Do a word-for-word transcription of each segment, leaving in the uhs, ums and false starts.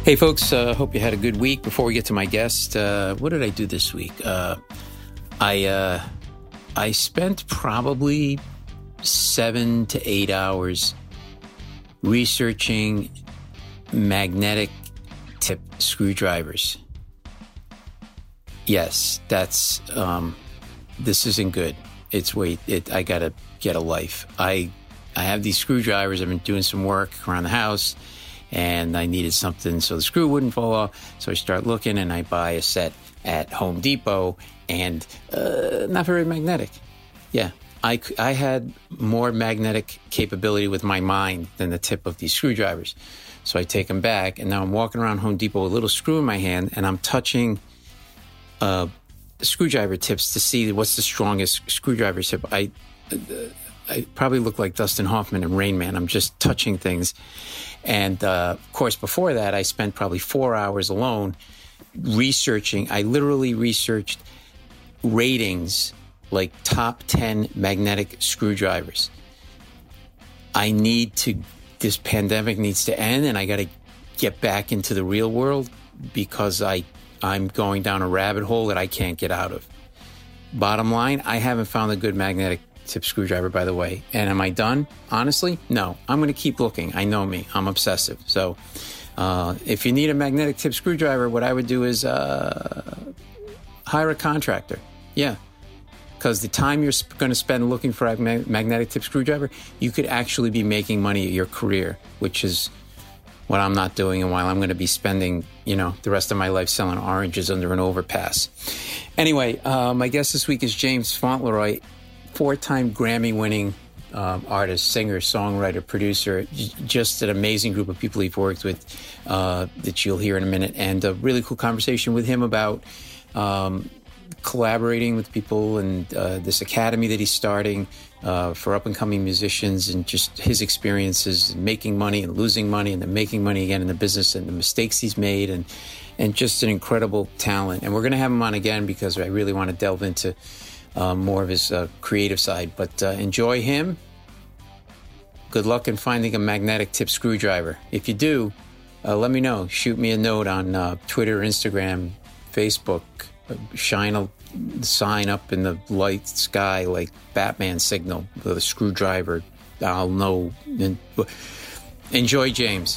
Hey, folks, uh, hope you had a good week. Before we get to my guest, uh, what did I do this week? Uh, I uh, I spent probably seven to eight hours researching magnetic tip screwdrivers. Yes, that's, um, this isn't good. It's, wait, it, I gotta get a life. I, I have these screwdrivers. I've been doing some work around the house, and I needed something so the screw wouldn't fall off. So I start looking, and I buy a set at Home Depot, and uh, not very magnetic. Yeah, I, I had more magnetic capability with my mind than the tip of these screwdrivers. So I take them back, and now I'm walking around Home Depot with a little screw in my hand, and I'm touching uh, screwdriver tips to see what's the strongest screwdriver tip. I... Uh, I probably look like Dustin Hoffman in Rain Man. I'm just touching things. And, uh, of course, before that, I spent probably four hours alone researching. I literally researched ratings, like top ten magnetic screwdrivers. I need to, this pandemic needs to end, and I got to get back into the real world because I, I'm going down a rabbit hole that I can't get out of. Bottom line, I haven't found a good magnetic tip screwdriver, by the way. And am I done? Honestly, no. I'm going to keep looking. I know me. I'm obsessive. So uh, if you need a magnetic tip screwdriver, what I would do is uh, hire a contractor. Yeah. Because the time you're going to spend looking for a mag- magnetic tip screwdriver, you could actually be making money at your career, which is what I'm not doing, and while I'm going to be spending, you know, the rest of my life selling oranges under an overpass. Anyway, uh, my guest this week is James Fauntleroy, four-time Grammy-winning um, artist, singer, songwriter, producer, j- just an amazing group of people he's worked with uh, that you'll hear in a minute, and a really cool conversation with him about um, collaborating with people and uh, this academy that he's starting uh, for up-and-coming musicians, and just his experiences in making money and losing money and then making money again in the business, and the mistakes he's made, and and just an incredible talent. And we're going to have him on again because I really want to delve into Uh, more of his uh, creative side, but uh, enjoy him. Good luck in finding a magnetic tip screwdriver. If you do, uh, let me know. Shoot me a note on uh, Twitter, Instagram, Facebook. Uh, shine a sign up in the light sky like Batman signal with a screwdriver. I'll know. Enjoy, James.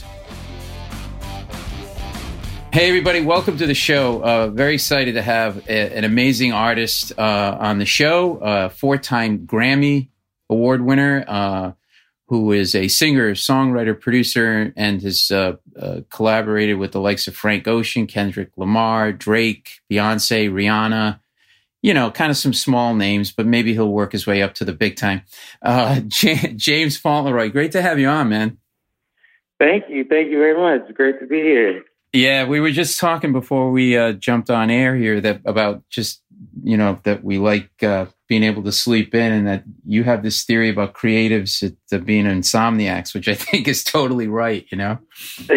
Hey, everybody. Welcome to the show. Uh, very excited to have a, an amazing artist uh, on the show, uh, four-time Grammy Award winner, uh, who is a singer, songwriter, producer, and has uh, uh, collaborated with the likes of Frank Ocean, Kendrick Lamar, Drake, Beyonce, Rihanna, you know, kind of some small names, but maybe he'll work his way up to the big time. Uh, J- James Fauntleroy, great to have you on, man. Thank you. Thank you very much. It's great to be here. Yeah, we were just talking before we uh, jumped on air here that about just, you know, that we like uh, being able to sleep in, and that you have this theory about creatives at, uh, being insomniacs, which I think is totally right, you know?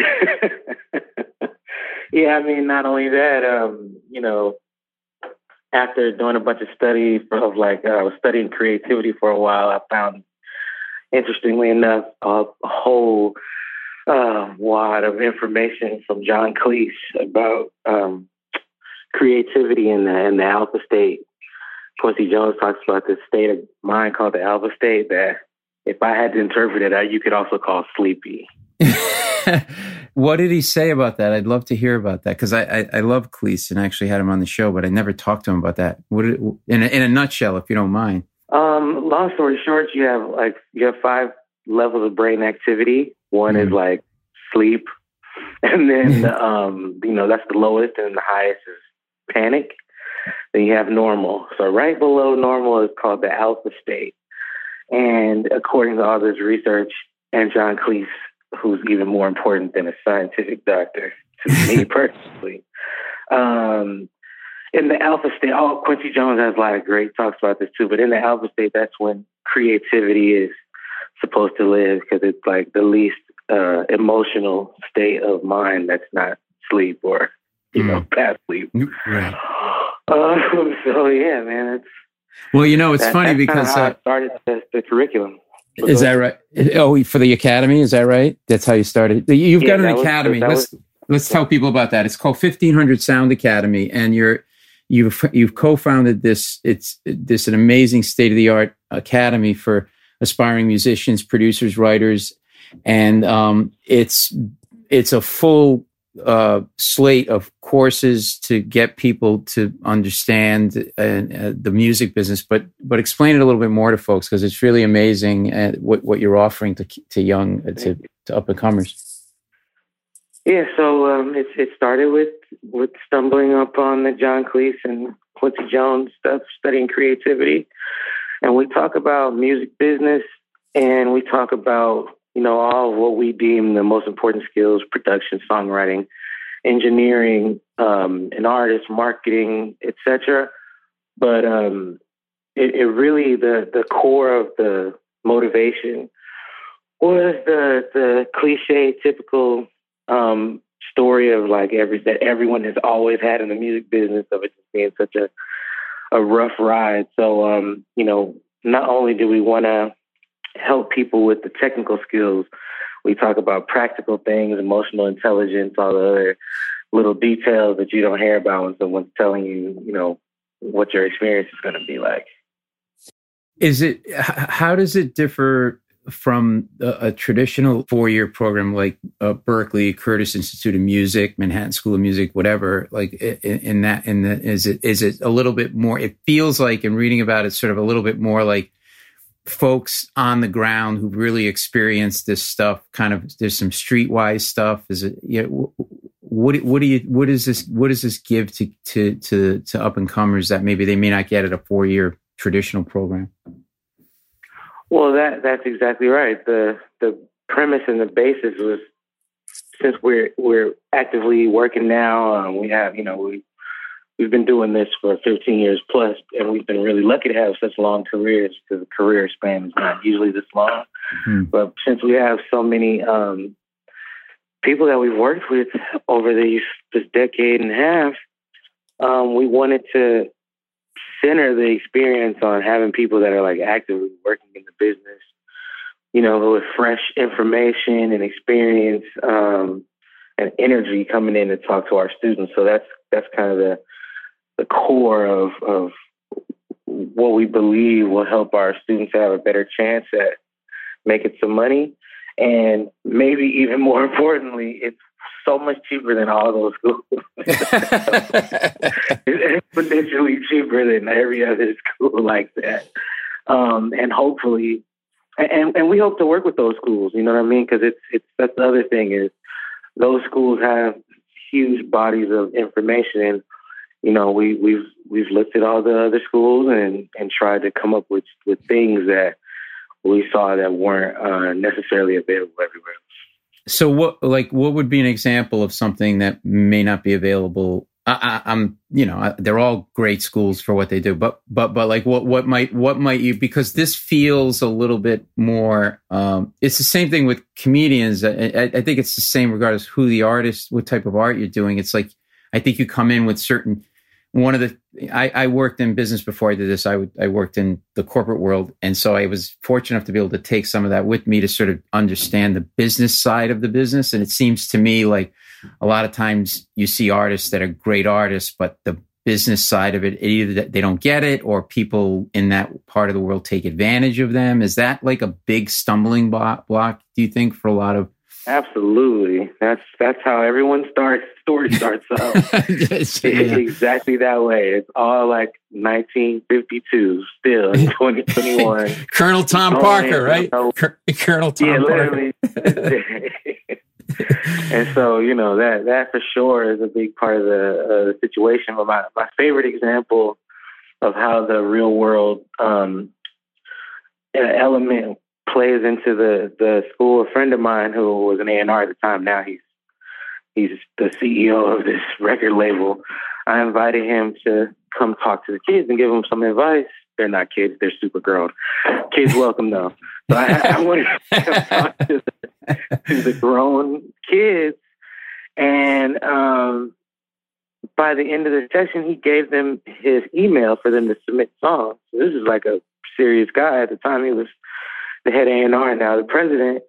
Yeah, I mean, not only that, um, you know, after doing a bunch of studies of like, uh, I was studying creativity for a while, I found, interestingly enough, a, a whole Uh, wad of information from John Cleese about um, creativity in the, in the alpha state. Quincy Jones talks about this state of mind called the alpha state that, if I had to interpret it, uh, you could also call sleepy. What did he say about that? I'd love to hear about that, because I, I I love Cleese and actually had him on the show, but I never talked to him about that. What did it, in a, in a nutshell, if you don't mind? Um, long story short, you have like you have five levels of brain activity. One mm. is like sleep, and then um, you know that's the lowest, and the highest is panic. Then you have normal. So right below normal is called the alpha state. And according to all this research, and John Cleese, who's even more important than a scientific doctor to me personally, um, in the alpha state, oh, Quincy Jones has a lot of great talks about this too, but in the alpha state, that's when creativity is supposed to live, because it's like the least uh, emotional state of mind that's not sleep or, you mm. know, past sleep. Right. Um, so, yeah, man, it's... Well, you know, it's that, funny because... How uh, I started the, the curriculum. Is that right? Oh, for the academy, is that right? That's how you started. You've yeah, got an was, academy. That Let's was, let's tell people about that. It's called fifteen hundred Sound Academy, and you're you've you've co-founded this. It's this an amazing state of the art academy for aspiring musicians, producers, writers, and um, it's it's a full uh, slate of courses to get people to understand uh, uh, the music business. But but explain it a little bit more to folks, because it's really amazing uh, what what you're offering to to young uh, to, to up and comers. Yeah, so um, it it started with with stumbling up on the John Cleese and Quincy Jones stuff, studying creativity, and we talk about music business, and we talk about, you know, all of what we deem the most important skills: production, songwriting, engineering, um, an artist, marketing, et cetera. But um, it, it really the the core of the motivation was the the cliche, typical um, story of like every that everyone has always had in the music business, of it just being such a a rough ride. So um, you know, not only do we want to help people with the technical skills, we talk about practical things, emotional intelligence, all the other little details that you don't hear about when someone's telling you, you know, what your experience is going to be like. Is it, how does it differ from a, a traditional four-year program like uh, Berklee, Curtis Institute of Music, Manhattan School of Music, whatever? Like in, in that, in the, is it is it a little bit more? It feels like, in reading about it, sort of a little bit more like folks on the ground who've really experienced this stuff. Kind of, there's some streetwise stuff. Is it? Yeah. You know, what what do you what is this? What does this give to to to to up and comers that maybe they may not get at a four-year traditional program? Well, that that's exactly right. The the premise and the basis was, since we're we're actively working now, um, we have, you know, we we've been doing this for fifteen years plus, and we've been really lucky to have such long careers, because the career span is not usually this long. Mm-hmm. But since we have so many um, people that we've worked with over these this decade and a half, um, we wanted to center the experience on having people that are like actively working in the business, you know, with fresh information and experience um, and energy coming in to talk to our students. So that's that's kind of the the core of of what we believe will help our students have a better chance at making some money. And maybe even more importantly, it's so much cheaper than all those schools. It's exponentially cheaper than every other school like that. Um, and hopefully, and, and we hope to work with those schools, you know what I mean? Because it's, it's, that's the other thing is those schools have huge bodies of information. And, you know, we, we've, we've looked at all the other schools and, and tried to come up with, with things that we saw that weren't uh, necessarily available everywhere. So what, like, what would be an example of something that may not be available? I, I, I'm, you know, I, they're all great schools for what they do, but, but, but like, what, what might, what might you, because this feels a little bit more, um, it's the same thing with comedians. I, I, I think it's the same regardless who the artist, what type of art you're doing. It's like, I think you come in with certain, one of the, I, I worked in business before I did this. I would, I worked in the corporate world. And so I was fortunate enough to be able to take some of that with me to sort of understand the business side of the business. And it seems to me like a lot of times you see artists that are great artists, but the business side of it, either they don't get it or people in that part of the world take advantage of them. Is that like a big stumbling block, block do you think, for a lot of? Absolutely. That's that's how everyone starts. Story starts out. Yes, yeah. Exactly that way. It's all like nineteen fifty-two still in twenty twenty-one. Colonel Tom oh, Parker, right? You know, Colonel Tom yeah, Parker. Literally. And so, you know, that that for sure is a big part of the, uh, the situation. But my, my favorite example of how the real world um, element plays into the, the school, a friend of mine who was an A and R at the time, now he's he's the C E O of this record label. I invited him to come talk to the kids and give them some advice. They're not kids, they're super grown. Kids welcome though. So I, I wanted to come talk to the, to the grown kids. And um, by the end of the session, he gave them his email for them to submit songs. So this is like a serious guy. At the time, he was the head A and R, now the president.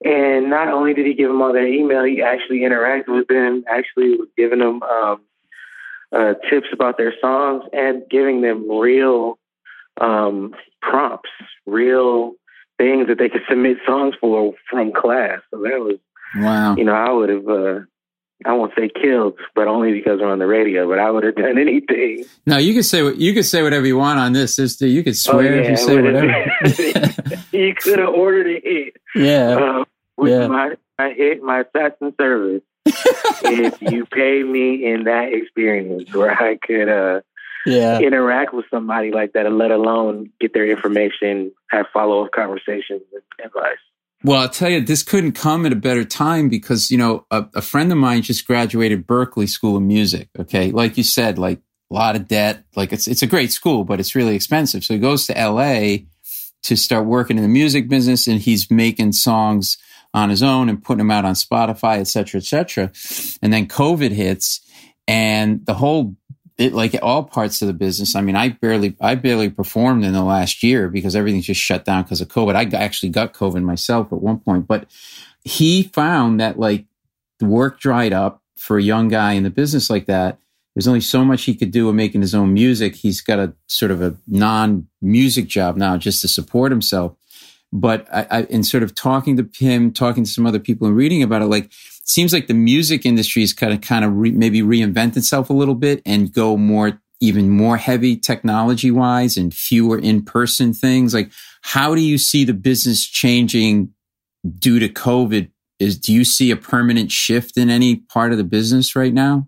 And not only did he give them all their email, he actually interacted with them, actually was giving them um, uh, tips about their songs and giving them real um, prompts, real things that they could submit songs for from class. So that was, wow. You know, I would have, uh, I won't say killed, but only because we're on the radio, but I would have done anything. No, you can say what you can say whatever you want on this. Sister. You could swear oh, yeah, if you say whatever. You could have ordered a hit. Yeah. Uh, with yeah. my, my hit, my assassin service. If you pay me in that experience where I could uh, yeah. interact with somebody like that, and let alone get their information, have follow-up conversations and advice. Well, I'll tell you, this couldn't come at a better time because, you know, a, a friend of mine just graduated Berklee School of Music. Okay. Like you said, like a lot of debt, like it's, it's a great school, but it's really expensive. So he goes to L A to start working in the music business, and he's making songs on his own and putting them out on Spotify, et cetera, et cetera. And then COVID hits, and the whole, it, like all parts of the business. I mean, I barely, I barely performed in the last year because everything's just shut down because of COVID. I actually got COVID myself at one point, but he found that like the work dried up for a young guy in the business like that. There's only so much he could do in making his own music. He's got a sort of a non-music job now just to support himself. But I, I, in sort of talking to him, talking to some other people and reading about it, like, it seems like the music industry is kind of, kind of re, maybe reinvent itself a little bit and go more, even more heavy technology wise and fewer in-person things. Like, how do you see the business changing due to COVID? Is, do you see a permanent shift in any part of the business right now?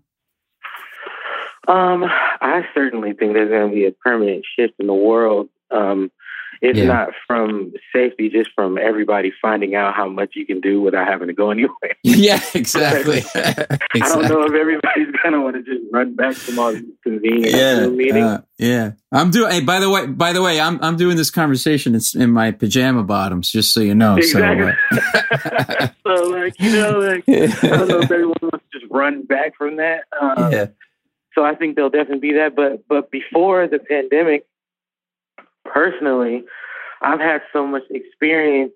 Um, I certainly think there's going to be a permanent shift in the world. Um, If yeah. not from safety, just from everybody finding out how much you can do without having to go anywhere. Yeah, exactly. exactly. I don't know if everybody's gonna want to just run back from all these convenient yeah, meetings. Uh, yeah, I'm doing. Hey, by the way, by the way, I'm I'm doing this conversation it's in my pajama bottoms, just so you know. Exactly. So, uh, so like you know, like I don't know if everyone wants to just run back from that. Um, yeah. So I think there'll definitely be that, but but before the pandemic. Personally, I've had so much experience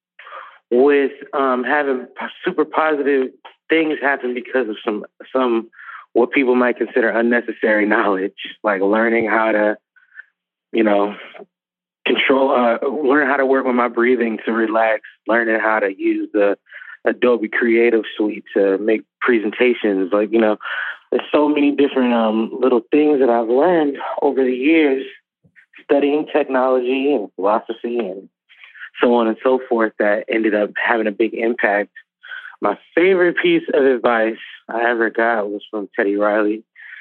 with um, having super positive things happen because of some some what people might consider unnecessary knowledge, like learning how to, you know, control, uh, learn how to work with my breathing to relax, learning how to use the Adobe Creative Suite to make presentations. Like, you know, there's so many different um, little things that I've learned over the years. Studying technology and philosophy and so on and so forth that ended up having a big impact. My favorite piece of advice I ever got was from Teddy Riley.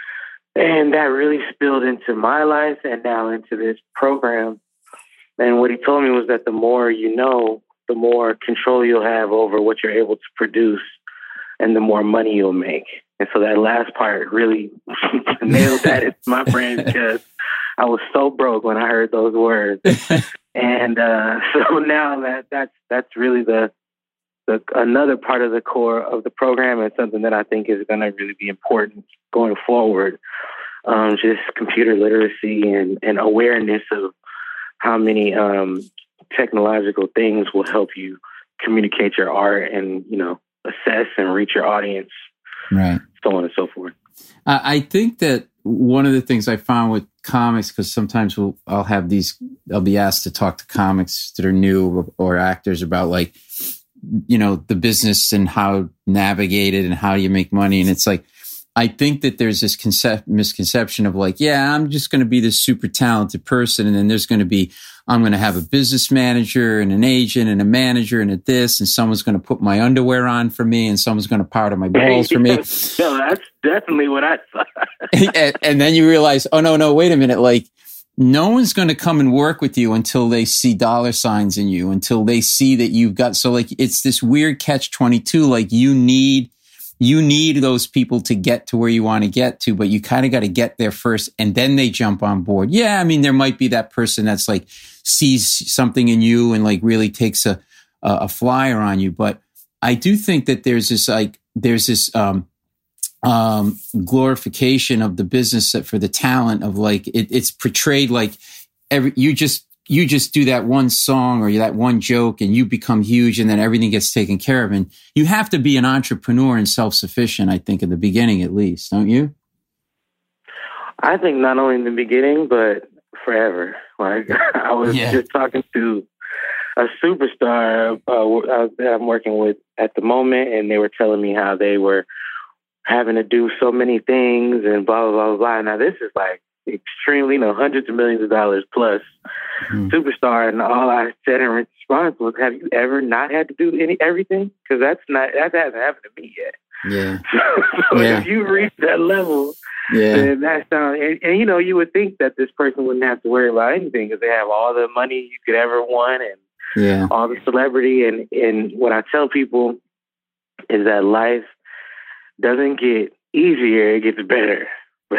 And that really spilled into my life and now into this program. And what he told me was that the more you know, the more control you'll have over what you're able to produce and the more money you'll make. And so that last part really nailed that into my brain because I was so broke when I heard those words. And uh, so now that that's that's really the the another part of the core of the program and something that I think is going to really be important going forward. Um, just computer literacy and, and awareness of how many um, technological things will help you communicate your art and, you know, assess and reach your audience. Right. So on and so forth. Uh, I think that one of the things I found with comics, because sometimes we'll, I'll have these, I'll be asked to talk to comics that are new or, or actors about like, you know, the business and how navigate it and how you make money. And it's like, I think that there's this concept, misconception of like, yeah, I'm just going to be this super talented person. And then there's going to be, I'm going to have a business manager and an agent and a manager and a this, and someone's going to put my underwear on for me and someone's going to powder my balls for me. No, that's definitely what I thought. and, and then you realize, oh, no, no, wait a minute. Like, no one's going to come and work with you until they see dollar signs in you, until they see that you've got, so like, it's this weird catch twenty-two. Like you need, you need those people to get to where you want to get to, but you kind of got to get there first and then they jump on board. Yeah. I mean, there might be that person that's like sees something in you and like really takes a, a flyer on you. But I do think that there's this, like, there's this, um, um, glorification of the business for the talent of like, it, it's portrayed like every, you just you just do that one song or that one joke and you become huge and then everything gets taken care of. And you have to be an entrepreneur and self-sufficient, I think, in the beginning at least, don't you? I think not only in the beginning, but forever. Like I was yeah. just talking to a superstar uh, that I'm working with at the moment, and they were telling me how they were having to do so many things and blah, blah, blah, blah. Now, this is like extremely, you know, hundreds of millions of dollars plus mm. superstar. And all I said in response was, have you ever not had to do any everything? Because that's not, that hasn't happened to me yet. Yeah. so yeah. if you reach that level, yeah. then that sounds, and, and, you know, you would think that this person wouldn't have to worry about anything because they have all the money you could ever want and yeah. all the celebrity. And, and what I tell people is that life doesn't get easier, it gets better. But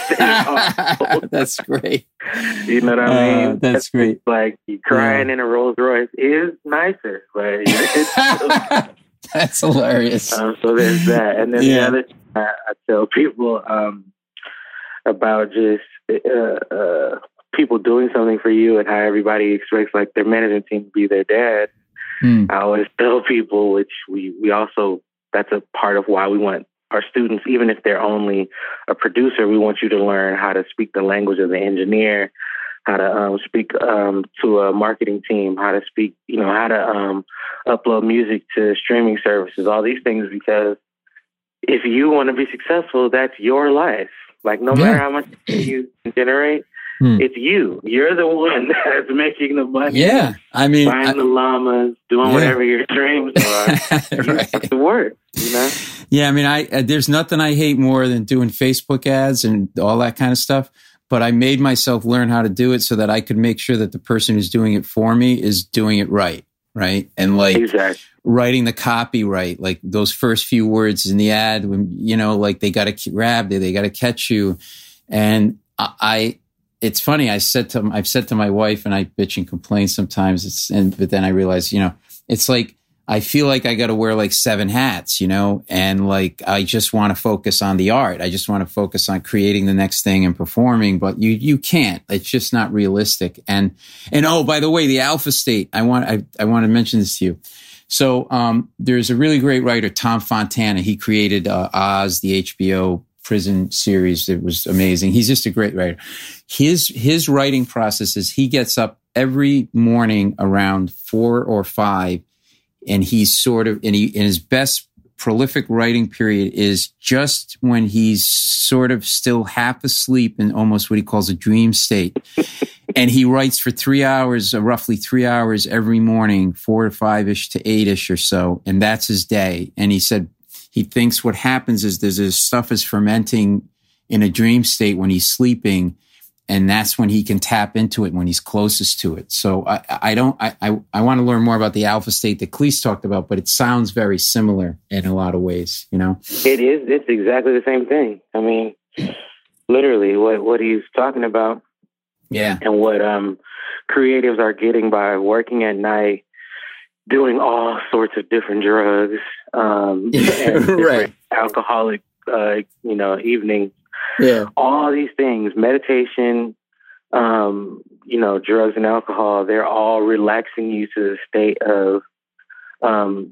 it that's great. You know what I mean? Uh, that's, that's great. Like crying yeah. in a Rolls Royce is nicer, but it's still, that's hilarious. Um, so there's that. And then yeah. the other thing I, I tell people um, about just uh, uh, people doing something for you and how everybody expects like their management team to be their dad. Hmm. I always tell people, which we, we also, that's a part of why we want our students, even if they're only a producer, we want you to learn how to speak the language of the engineer, how to um, speak um, to a marketing team, how to speak, you know, how to um, upload music to streaming services, all these things, because if you want to be successful, that's your life. Like no yeah. matter how much you can generate, Hmm. it's you. You're the one that's making the money. Yeah. I mean, buying I, the llamas, doing yeah. whatever your dreams are. You right. have to work, you know? Yeah. I mean, I, uh, there's nothing I hate more than doing Facebook ads and all that kind of stuff. But I made myself learn how to do it so that I could make sure that the person who's doing it for me is doing it right. Right. And like exactly. writing the copy right, like those first few words in the ad, when, you know, like they got to grab you, they got to catch you. And I, I It's funny. I said to I've said to my wife, and I bitch and complain sometimes. It's and but then I realize, you know, it's like I feel like I got to wear like seven hats, you know, and like I just want to focus on the art. I just want to focus on creating the next thing and performing. But you you can't. It's just not realistic. And and oh, by the way, the Alpha State. I want I I want to mention this to you. So um, there's a really great writer, Tom Fontana. He created uh, Oz, the H B O prison series. It was amazing. He's just a great writer. His, his writing process is he gets up every morning around four or five and he's sort of, and he, in his best prolific writing period is just when he's sort of still half asleep in almost what he calls a dream state. And he writes for three hours, uh, roughly three hours every morning, four to five-ish to eight-ish or so. And that's his day. And he said, he thinks what happens is there's this stuff is fermenting in a dream state when he's sleeping, and that's when he can tap into it when he's closest to it. So I, I don't, I, I, I want to learn more about the alpha state that Cleese talked about, but it sounds very similar in a lot of ways, you know? It is. It's exactly the same thing. I mean, literally what, what he's talking about. Yeah. And what um, creatives are getting by working at night, doing all sorts of different drugs, um, and right. alcoholic, uh, you know, evenings. Yeah. All these things, meditation, um, you know, drugs and alcohol, they're all relaxing you to the state of um,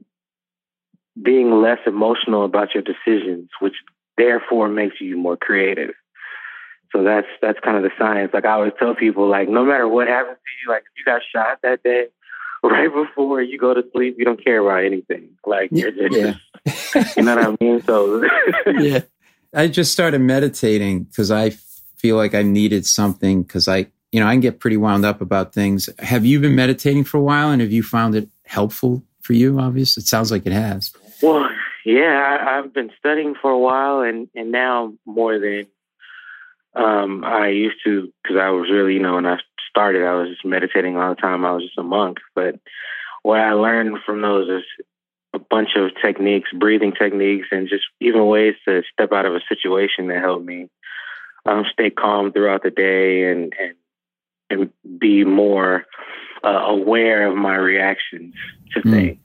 being less emotional about your decisions, which therefore makes you more creative. So that's that's kind of the science. Like I always tell people, like, no matter what happens to you, like if you got shot that day, right before you go to sleep, you don't care about anything. Like you're just, yeah. you know what I mean? So yeah, I just started meditating because I feel like I needed something because I, you know, I can get pretty wound up about things. Have you been meditating for a while, and have you found it helpful for you? Obviously, it sounds like it has. Well, yeah, I, I've been studying for a while, and and now more than um, I used to, because I was really, you know, when I started, I was just meditating all the time. I was just a monk. But what I learned from those is a bunch of techniques, breathing techniques, and just even ways to step out of a situation that helped me um, stay calm throughout the day and and, and be more uh, aware of my reactions to mm. things.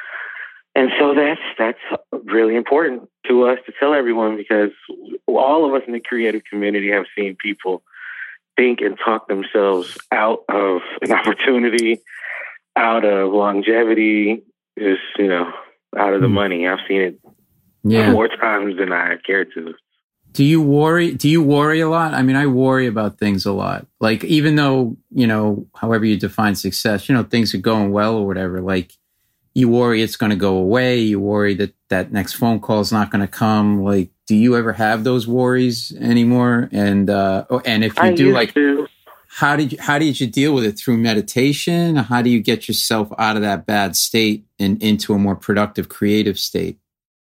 And so that's that's really important to us to tell everyone, because all of us in the creative community have seen people think and talk themselves out of an opportunity, out of longevity, just, you know, out of the money. I've seen it yeah. more times than I care to. Do you worry? Do you worry a lot? I mean, I worry about things a lot. Like, even though, you know, however you define success, you know, things are going well or whatever, like, you worry it's going to go away. You worry that that next phone call is not going to come. Like, do you ever have those worries anymore? And, uh, and if you I do, like, to. how did you, how did you deal with it? Through meditation? How do you get yourself out of that bad state and into a more productive, creative state?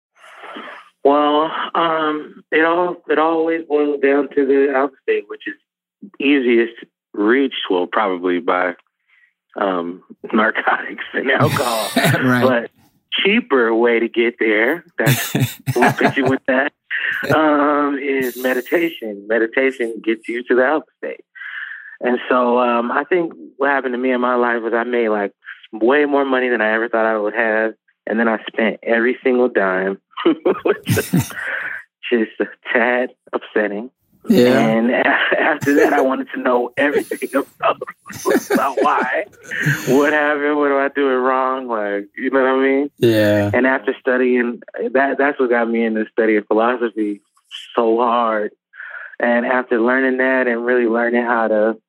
Well, um, it all it always boils down to the out state, which is easiest reached, well, probably by um, narcotics and alcohol, right. But cheaper way to get there, that's we'll put you with that, um, is meditation. Meditation gets you to the out state. And so um, I think what happened to me in my life was I made like way more money than I ever thought I would have. And then I spent every single dime, which is just a tad upsetting. Yeah. And after that, I wanted to know everything about, about why, what happened, what do I do it wrong, like, you know what I mean? Yeah. And after studying, that that's what got me into studying philosophy so hard. And after learning that and really learning how to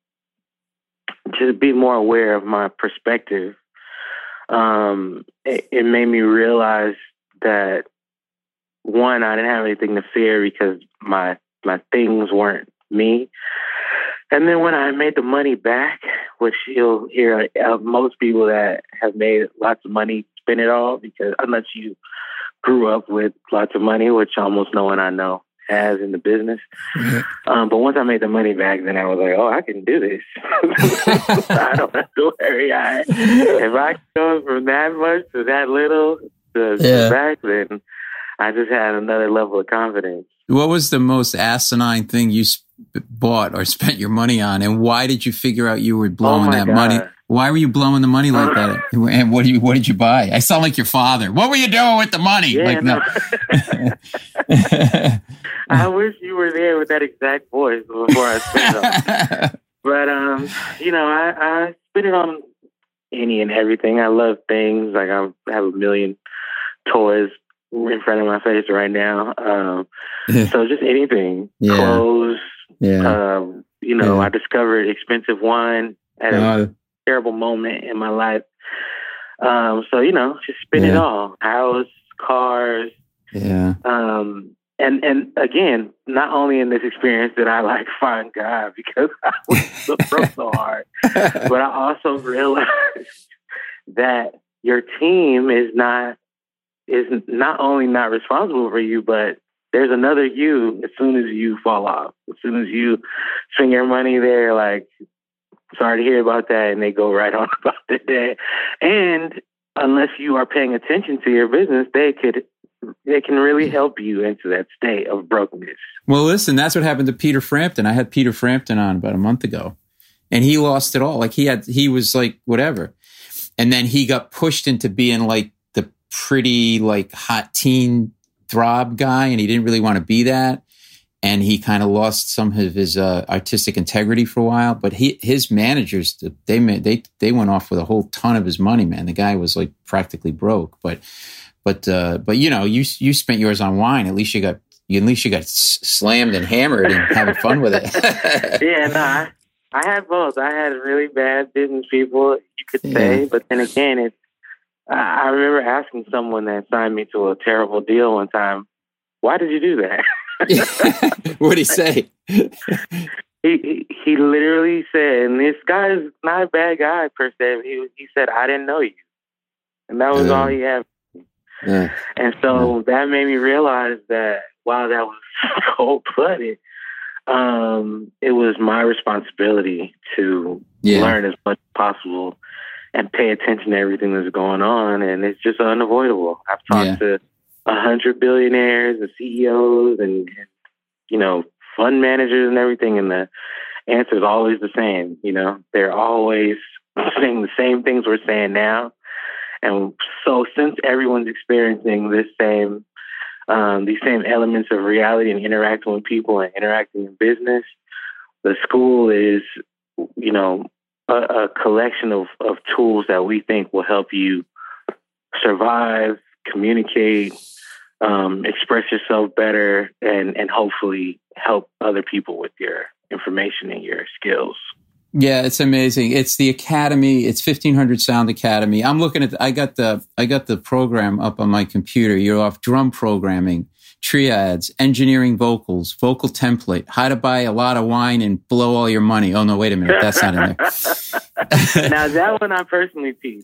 just be more aware of my perspective, um, it, it made me realize that, one, I didn't have anything to fear because my my things weren't me. And then when I made the money back, which you'll hear uh, most people that have made lots of money spend it all, because unless you grew up with lots of money, which almost no one I know has in the business. Mm-hmm. Um, but once I made the money back, then I was like, oh, I can do this. I don't have to worry. I, if I go from that much to that little to, yeah. to back, then I just had another level of confidence. What was the most asinine thing you sp- bought or spent your money on, and why did you figure out you were blowing oh that God. money? Why were you blowing the money like that? And what did you what did you buy? I sound like your father. What were you doing with the money? Yeah, like no. I wish you were there with that exact voice before I spent it on. But um, you know, I, I spent it on any and everything. I love things. Like I have a million toys in front of my face right now. Um, so just anything, yeah. clothes. Yeah. Um, you know, yeah. I discovered expensive wine at a uh, terrible moment in my life. Um, so, you know, just spend yeah. it all. House, cars. Yeah. Um, and, and again, not only in this experience did I like find God because I was so, so hard, but I also realized that your team is not, is not only not responsible for you, but there's another you as soon as you fall off. As soon as you spend your money, they're like, sorry to hear about that, and they go right on about their day. And unless you are paying attention to your business, they could they can really help you into that state of brokenness. Well, listen, that's what happened to Peter Frampton. I had Peter Frampton on about a month ago, and he lost it all. Like he had, he was like whatever, and then he got pushed into being like the pretty like hot teen throb guy, and he didn't really want to be that. And he kind of lost some of his uh, artistic integrity for a while. But he, his managers, they made, they they went off with a whole ton of his money. Man, the guy was like practically broke. But but uh, but you know, you you spent yours on wine. At least you got you at least you got s- slammed and hammered and having fun with it. yeah, no, I, I had both. I had really bad business people, you could say. Yeah. But then again, it's. I remember asking someone that signed me to a terrible deal one time, why did you do that? What did he say? he, he he literally said, and this guy is not a bad guy per se. He he said, I didn't know you. And that was uh, all he had. Uh, and so uh, that made me realize that while that was cold-blooded, um, it was my responsibility to yeah. learn as much as possible and pay attention to everything that's going on. And it's just unavoidable. I've talked yeah. to a hundred billionaires and C E Os and, and, you know, fund managers and everything. And the answer is always the same. You know, they're always saying the same things we're saying now. And so since everyone's experiencing this same, um, these same elements of reality and interacting with people and interacting in business, the school is, you know, a, a collection of, of tools that we think will help you survive, communicate, um, express yourself better, and, and hopefully help other people with your information and your skills. Yeah, it's amazing. It's the Academy. It's fifteen hundred Sound Academy. I'm looking at, the, I got the, I got the program up on my computer. You're off drum programming, triads, engineering vocals, vocal template, how to buy a lot of wine and blow all your money. Oh no, wait a minute. That's not in there. Now that one I personally teach.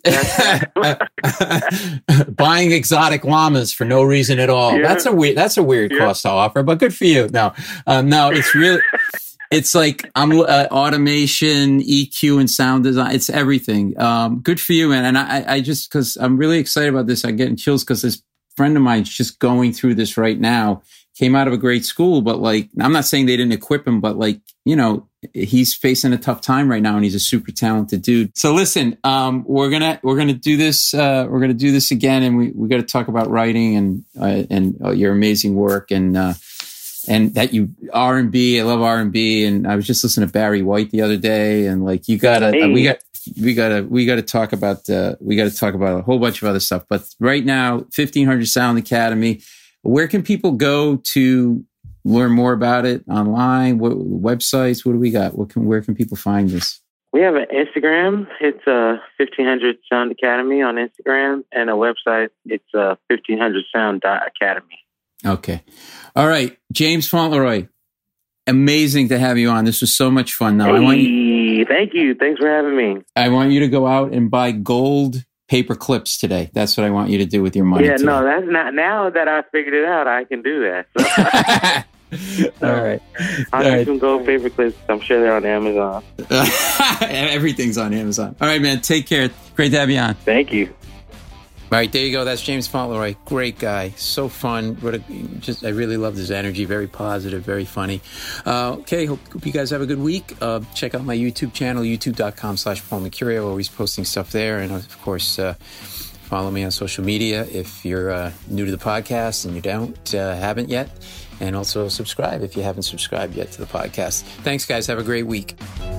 Buying exotic llamas for no reason at all. Yeah. That's a weird, that's a weird yeah. cost to offer, but good for you. No, um, no, it's really, it's like I'm uh, automation, E Q, and sound design. It's everything. Um, good for you, man. And I, I just, cause I'm really excited about this. I'm getting chills because this friend of mine's just going through this right now. Came out of a great school, but like, I'm not saying they didn't equip him, but like, you know, he's facing a tough time right now and he's a super talented dude. So listen, um, we're going to, we're going to do this, uh, we're going to do this again. And we, we got to talk about writing and, uh, and uh, your amazing work and, uh, and that you R and B, I love R and B. And I was just listening to Barry White the other day and like, you gotta, hey. uh, we got, we gotta, we gotta talk about, uh, we gotta talk about a whole bunch of other stuff. But right now, fifteen hundred Sound Academy, where can people go to learn more about it online? What websites? What do we got? What can, where can people find this? We have an Instagram. It's uh, fifteen hundred Sound Academy on Instagram, and a website. It's uh, fifteen hundred sound dot academy. Okay. All right. James Fauntleroy, amazing to have you on. This was so much fun. Now, hey, I want you, thank you. Thanks for having me. I want you to go out and buy gold paper clips today. That's what I want you to do with your money. Yeah, today. no, that's not. Now that I figured it out, I can do that. So. All right. I'll get right. some gold paper clips. I'm sure they're on Amazon. Everything's on Amazon. All right, man. Take care. Great to have you on. Thank you. All right, there you go. That's James Fauntleroy. Great guy. So fun. What a, just I really loved his energy. Very positive, very funny. Uh, okay, hope, hope you guys have a good week. Uh, check out my YouTube channel, youtube.com slash Paul Mercurio. Always posting stuff there. And, of course, uh, follow me on social media if you're uh, new to the podcast and you don't, uh, haven't yet. And also subscribe if you haven't subscribed yet to the podcast. Thanks, guys. Have a great week.